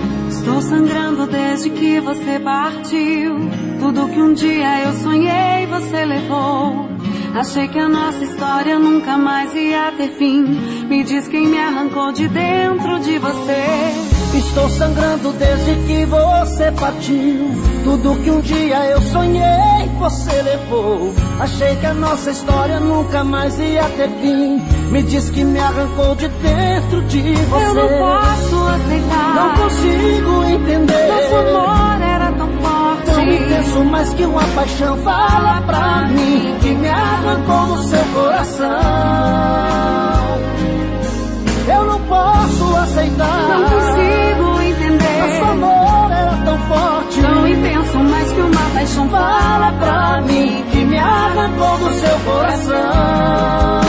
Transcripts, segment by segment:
Estou sangrando desde que você partiu. Tudo que um dia eu sonhei você levou. Achei que a nossa história nunca mais ia ter fim. Me diz quem me arrancou de dentro de você. Estou sangrando desde que você partiu. Tudo que um dia eu sonhei você levou. Achei que a nossa história nunca mais ia ter fim. Me diz que me arrancou de dentro de você. Eu não posso aceitar, não consigo entender. Nosso amor era tão forte, tão intenso, mais que uma paixão. Fala pra mim que me arrancou do seu coração. Eu não posso aceitar, não consigo entender. Nosso amor era tão forte, tão intenso, mais que uma paixão. Fala pra mim que me arrancou do seu coração.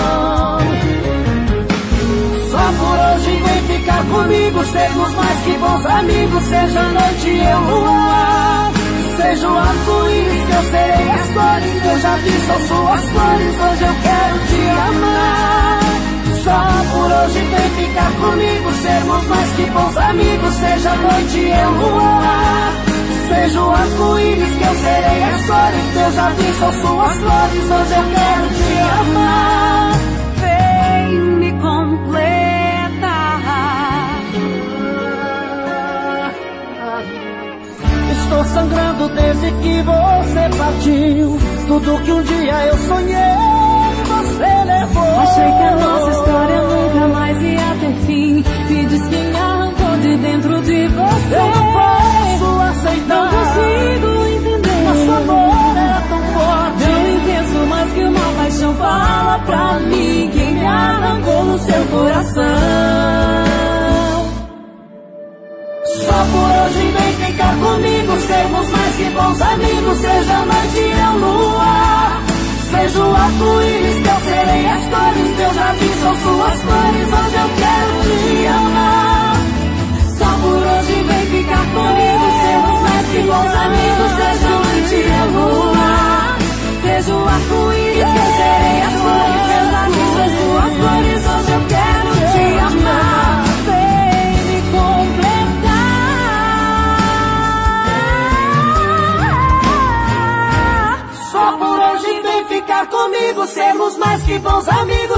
Só por hoje vem ficar comigo, sermos mais que bons amigos. Seja a noite e eu luar, seja o arco-íris que eu serei as cores que eu já vi, são suas flores. Hoje eu quero te amar. Só por hoje vem ficar comigo, sermos mais que bons amigos. Seja a noite e eu luar, seja o arco-íris que eu serei as cores que eu já vi, são suas flores. Hoje eu quero te amar. Vem me completar. Estou sangrando desde que você partiu. Tudo que um dia eu sonhei você levou. Achei que a nossa história nunca mais ia ter fim. Me diz quem me arrancou de dentro de você. Eu não posso aceitar, não consigo entender. Nosso amor era tão forte, tão intenso, mais que uma paixão. Fala pra mim quem me arrancou no seu coração. Só por hoje vem ficar comigo, sermos mais que bons amigos. Seja a noite e a lua, seja o arco-íris que eu serei as cores que eu já vi, são suas flores. Hoje eu quero te amar. Só por hoje vem ficar comigo, sermos mais que bons amigos. Seja a noite e a lua, seja o arco-íris que eu serei as cores que eu já vi, são suas flores. Hoje eu quero te amar. Vem me completar. Só por hoje vem ficar comigo, sermos mais que bons amigos.